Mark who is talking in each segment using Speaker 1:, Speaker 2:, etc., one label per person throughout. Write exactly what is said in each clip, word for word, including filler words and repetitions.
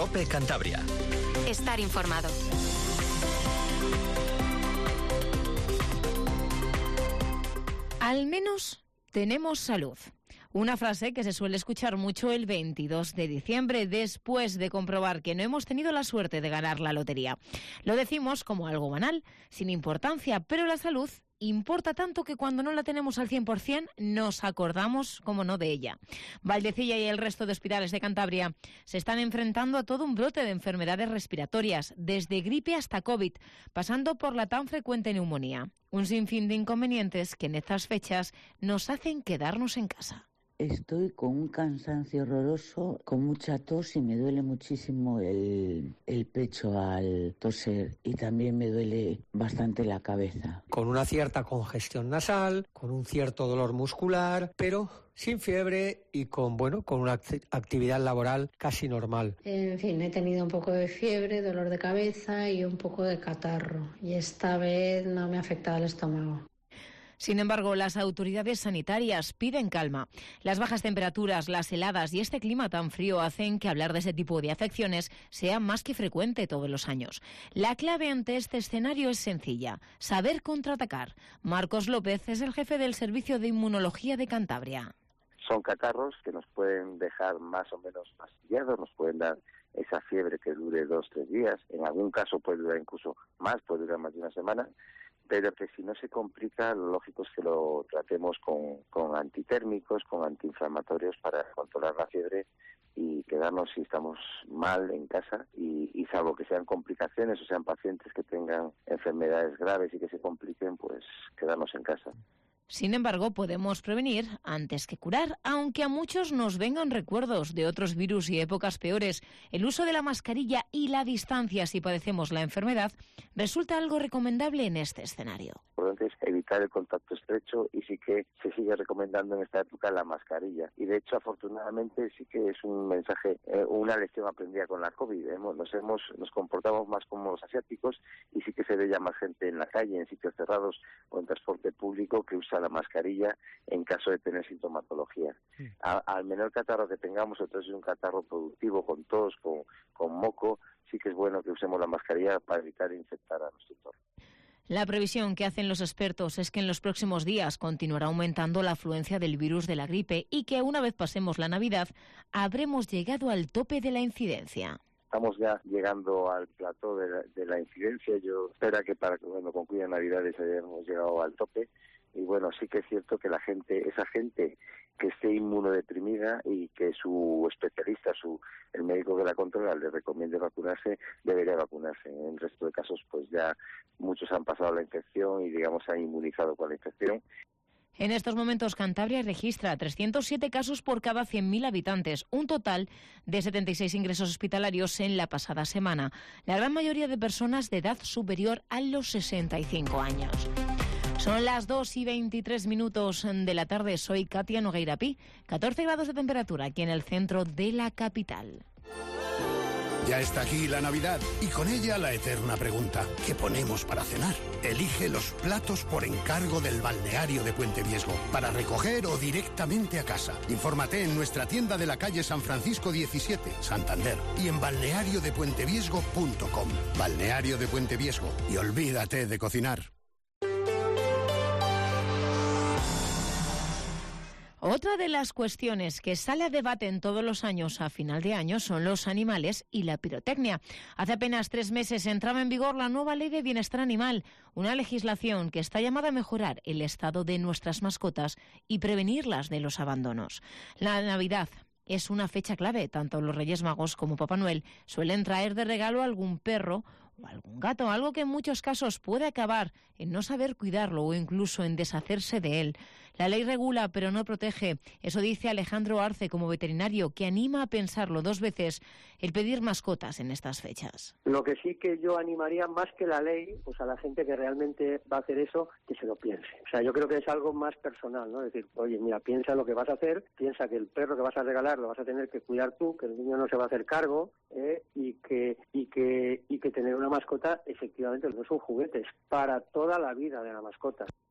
Speaker 1: COPE Cantabria.
Speaker 2: Estar informado.
Speaker 3: Al menos tenemos salud. Una frase que se suele escuchar mucho el veintidós de diciembre, después de comprobar que no hemos tenido la suerte de ganar la lotería. Lo decimos como algo banal, sin importancia, pero la salud importa tanto que cuando no la tenemos al cien por cien nos acordamos, como no, de ella. Valdecilla y el resto de hospitales de Cantabria se están enfrentando a todo un brote de enfermedades respiratorias, desde gripe hasta COVID, pasando por la tan frecuente neumonía. Un sinfín de inconvenientes que en estas fechas nos hacen quedarnos en casa.
Speaker 4: Estoy con un cansancio horroroso, con mucha tos y me duele muchísimo el, el pecho al toser y también me duele bastante la cabeza.
Speaker 5: Con una cierta congestión nasal, con un cierto dolor muscular, pero sin fiebre y con, bueno, con una actividad laboral casi normal.
Speaker 6: En fin, he tenido un poco de fiebre, dolor de cabeza y un poco de catarro. Y esta vez no me ha afectado el estómago.
Speaker 3: Sin embargo, las autoridades sanitarias piden calma. Las bajas temperaturas, las heladas y este clima tan frío hacen que hablar de ese tipo de afecciones sea más que frecuente todos los años. La clave ante este escenario es sencilla: saber contraatacar. Marcos López es el jefe del Servicio de Inmunología de Cantabria.
Speaker 7: Son catarros que nos pueden dejar más o menos fastidiados, nos pueden dar esa fiebre que dure dos, tres días. En algún caso puede durar incluso más, puede durar más de una semana. Pero que si no se complica, lo lógico es que lo tratemos con, con antitérmicos, con antiinflamatorios para controlar la fiebre y quedarnos si estamos mal en casa y, y salvo que sean complicaciones o sean pacientes que tengan enfermedades graves y que se compliquen, pues quedarnos en casa.
Speaker 3: Sin embargo, podemos prevenir antes que curar, aunque a muchos nos vengan recuerdos de otros virus y épocas peores. El uso de la mascarilla y la distancia si padecemos la enfermedad resulta algo recomendable en este escenario.
Speaker 7: Entonces, evitar el contacto estrecho y sí que se sigue recomendando en esta época la mascarilla. Y de hecho, afortunadamente, sí que es un mensaje, eh, una lección aprendida con la COVID. Hemos, nos hemos, nos comportamos más como los asiáticos y sí que se ve ya más gente en la calle, en sitios cerrados o en transporte público que usa la mascarilla en caso de tener sintomatología. Sí. A, al menor catarro que tengamos, entonces es un catarro productivo, con tos, con, con moco, sí que es bueno que usemos la mascarilla para evitar infectar a nuestro entorno.
Speaker 3: La previsión que hacen los expertos es que en los próximos días continuará aumentando la afluencia del virus de la gripe y que una vez pasemos la Navidad habremos llegado al tope de la incidencia.
Speaker 7: Estamos ya llegando al plató de la, de la incidencia. Yo espero que para que cuando concluya Navidades hayamos llegado al tope. Y bueno, sí que es cierto que la gente, esa gente que esté inmunodeprimida y que su especialista, su el médico que la controla, le recomiende vacunarse, debería vacunarse. En el resto de casos, pues ya muchos han pasado la infección y, digamos, se han inmunizado con la infección.
Speaker 3: En estos momentos, Cantabria registra trescientos siete casos por cada cien mil habitantes, un total de setenta y seis ingresos hospitalarios en la pasada semana. La gran mayoría de personas de edad superior a los sesenta y cinco años. Son las dos y veintitrés minutos de la tarde. Soy Katia Nogueira Pi. catorce grados de temperatura aquí en el centro de la capital.
Speaker 8: Ya está aquí la Navidad y con ella la eterna pregunta: ¿qué ponemos para cenar? Elige los platos por encargo del balneario de Puente Viesgo, para recoger o directamente a casa. Infórmate en nuestra tienda de la calle San Francisco diecisiete, Santander, y en balneario de puente viesgo punto com. Balneario de Puente Viesgo, y olvídate de cocinar.
Speaker 3: Otra de las cuestiones que sale a debate en todos los años a final de año son los animales y la pirotecnia. Hace apenas tres meses entraba en vigor la nueva Ley de Bienestar Animal, una legislación que está llamada a mejorar el estado de nuestras mascotas y prevenirlas de los abandonos. La Navidad es una fecha clave. Tanto los Reyes Magos como Papá Noel suelen traer de regalo algún perro o algún gato, algo que en muchos casos puede acabar en no saber cuidarlo o incluso en deshacerse de él. La ley regula, pero no protege. Eso dice Alejandro Arce, como veterinario, que anima a pensarlo dos veces el pedir mascotas en estas fechas.
Speaker 9: Lo que sí que yo animaría, más que la ley, pues a la gente que realmente va a hacer eso, que se lo piense. O sea, yo creo que es algo más personal, ¿no? Es decir, oye, mira, piensa lo que vas a hacer, piensa que el perro que vas a regalar lo vas a tener que cuidar tú, que el niño no se va a hacer cargo, ¿eh? y que y que y que tener una mascota efectivamente no es un juguete, es para toda la vida de la mascota.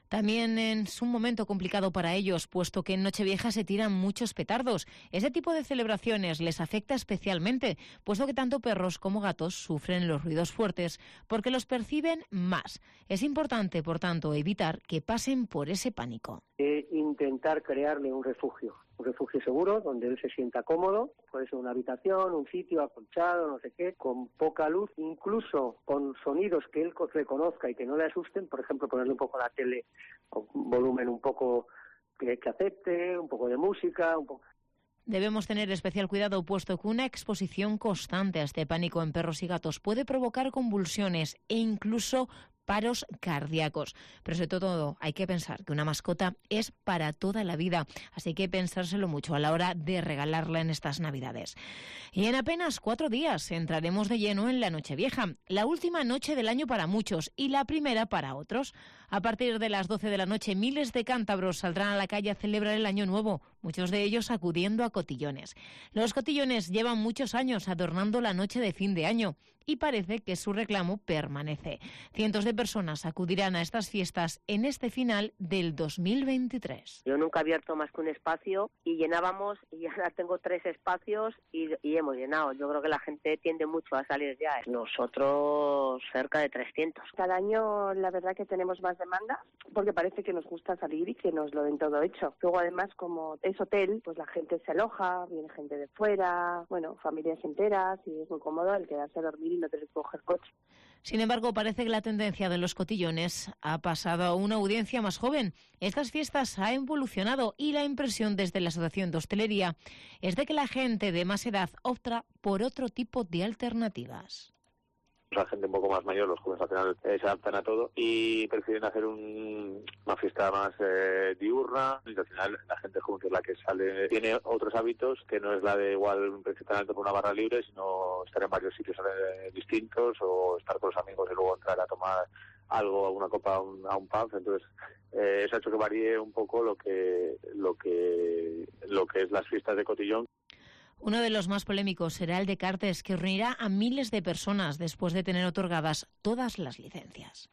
Speaker 3: También es un momento complicado para ellos, puesto que en Nochevieja se tiran muchos petardos. Ese tipo de celebraciones les afecta especialmente, puesto que tanto perros como gatos sufren los ruidos fuertes porque los perciben más. Es importante, por tanto, evitar que pasen por ese pánico.
Speaker 9: Eh, intentar crearle un refugio, un refugio seguro donde él se sienta cómodo, puede ser una habitación, un sitio acolchado, no sé qué, con poca luz, incluso con sonidos que él reconozca y que no le asusten, por ejemplo, ponerle un poco la tele a un volumen un poco que, que acepte, un poco de música, un poco...
Speaker 3: Debemos tener especial cuidado, puesto que una exposición constante a este pánico en perros y gatos puede provocar convulsiones e incluso paros cardíacos. Pero sobre todo hay que pensar que una mascota es para toda la vida, así que pensárselo mucho a la hora de regalarla en estas Navidades. Y en apenas cuatro días entraremos de lleno en la Nochevieja, la última noche del año para muchos y la primera para otros. A partir de las doce de la noche, miles de cántabros saldrán a la calle a celebrar el Año Nuevo, muchos de ellos acudiendo a cotillones. Los cotillones llevan muchos años adornando la noche de fin de año y parece que su reclamo permanece. Cientos de personas acudirán a estas fiestas en este final del dos mil veintitrés.
Speaker 1: Yo nunca he abierto más que un espacio y llenábamos, y ahora tengo tres espacios y, y hemos llenado. Yo creo que la gente tiende mucho a salir ya. Nosotros cerca de trescientos.
Speaker 2: Cada año la verdad que tenemos más demanda porque parece que nos gusta salir y que nos lo den todo hecho. Luego además como es hotel, pues la gente se aloja, viene gente de fuera, bueno, familias enteras y es muy cómodo el quedarse a dormir y no tener que coger coche.
Speaker 3: Sin embargo, parece que la tendencia de los cotillones ha pasado a una audiencia más joven. Estas fiestas han evolucionado y la impresión desde la Asociación de Hostelería es de que la gente de más edad opta por otro tipo de alternativas.
Speaker 10: La gente un poco más mayor, los jóvenes al final eh, se adaptan a todo y prefieren hacer un, una fiesta más eh, diurna, y al final la gente joven, que es la que sale, tiene otros hábitos, que no es la de igual un precio tan alto por una barra libre, sino estar en varios sitios eh, distintos o estar con los amigos y luego entrar a tomar algo, alguna copa a un, a un pub. Entonces eh, eso ha hecho que varíe un poco lo que lo que lo que es las fiestas de cotillón.
Speaker 3: Uno de los más polémicos será el de Cartes, que reunirá a miles de personas después de tener otorgadas todas las licencias.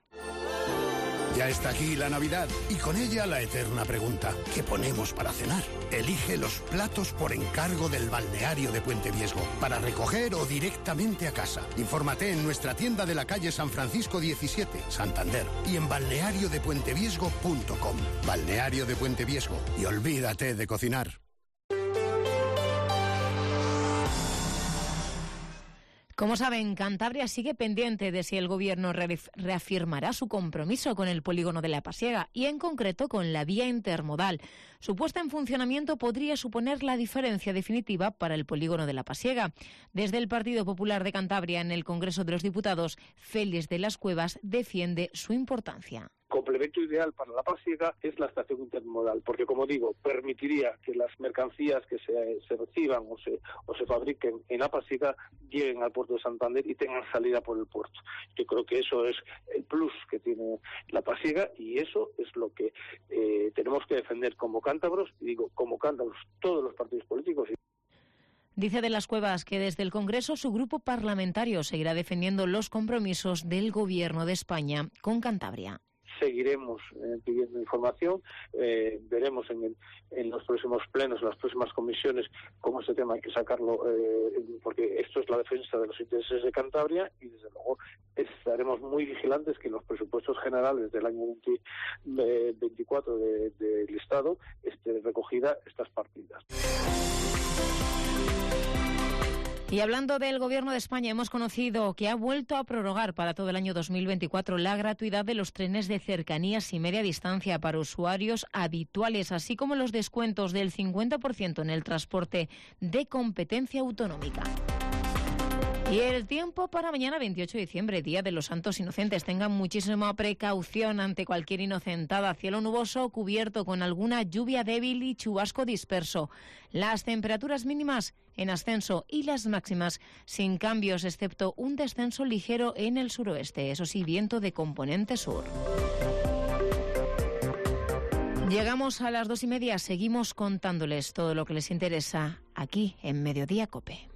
Speaker 8: Ya está aquí la Navidad y con ella la eterna pregunta: ¿qué ponemos para cenar? Elige los platos por encargo del balneario de Puente Viesgo, para recoger o directamente a casa. Infórmate en nuestra tienda de la calle San Francisco diecisiete, Santander, y en balneario de puente viesgo punto com. Balneario de Puente Viesgo, y olvídate de cocinar.
Speaker 3: Como saben, Cantabria sigue pendiente de si el Gobierno reafirmará su compromiso con el polígono de La Pasiega y, en concreto, con la vía intermodal. Su puesta en funcionamiento podría suponer la diferencia definitiva para el polígono de La Pasiega. Desde el Partido Popular de Cantabria, en el Congreso de los Diputados, Félix de las Cuevas defiende su importancia.
Speaker 11: Complemento ideal para La Pasiega es la estación intermodal, porque, como digo, permitiría que las mercancías que se, se reciban o se, o se fabriquen en La Pasiega lleguen al puerto de Santander y tengan salida por el puerto. Yo creo que eso es el plus que tiene La Pasiega y eso es lo que eh, tenemos que defender como cántabros, y digo, como cántabros todos los partidos políticos.
Speaker 3: Dice de las Cuevas que desde el Congreso su grupo parlamentario seguirá defendiendo los compromisos del Gobierno de España con Cantabria.
Speaker 11: Seguiremos eh, pidiendo información, eh, veremos en, el, en los próximos plenos, en las próximas comisiones, cómo este tema hay que sacarlo, eh, porque esto es la defensa de los intereses de Cantabria y, desde luego, estaremos muy vigilantes que en los presupuestos generales del año veinte, eh, veinticuatro del de, de Estado esté recogida estas partidas.
Speaker 3: Y hablando del Gobierno de España, hemos conocido que ha vuelto a prorrogar para todo el año dos mil veinticuatro la gratuidad de los trenes de cercanías y media distancia para usuarios habituales, así como los descuentos del cincuenta por ciento en el transporte de competencia autonómica. Y el tiempo para mañana, veintiocho de diciembre, Día de los Santos Inocentes. Tengan muchísima precaución ante cualquier inocentada. Cielo nuboso cubierto con alguna lluvia débil y chubasco disperso. Las temperaturas mínimas en ascenso y las máximas sin cambios, excepto un descenso ligero en el suroeste. Eso sí, viento de componente sur. Llegamos a las dos y media. Seguimos contándoles todo lo que les interesa aquí en Mediodía COPE.